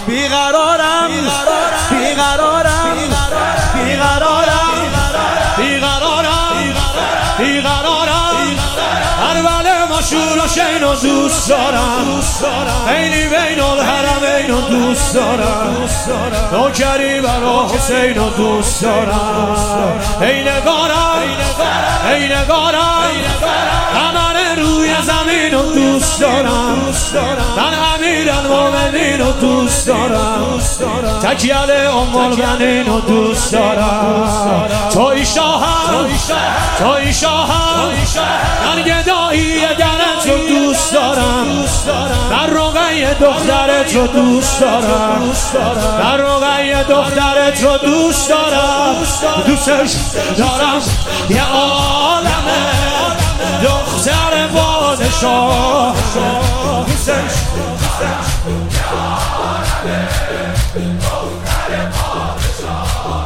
بیقرارم بیقرارم بیقرارم بیقرارم کربل مشهور حسین رو دوست دارم خیلی بین الحرمین رو دوست دارم نوکری برا حسین رو دوست دارم ای نگارم قمر روی زمین رو دوست دارم من امیرالمومنین رو دوست دارم تکیل ام البنین رو دوست دارم توی شاهم من گدایی درت رو دوست دارم در رقیه دخترت رو دوست دارم در رقیه دخترت رو دوست دارم دوستش دارم یه عالمه دختر پادشاه دوستش یه عالمه دختر پادشاه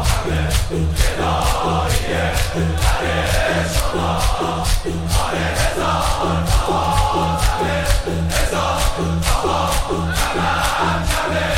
گداییه در شما هزار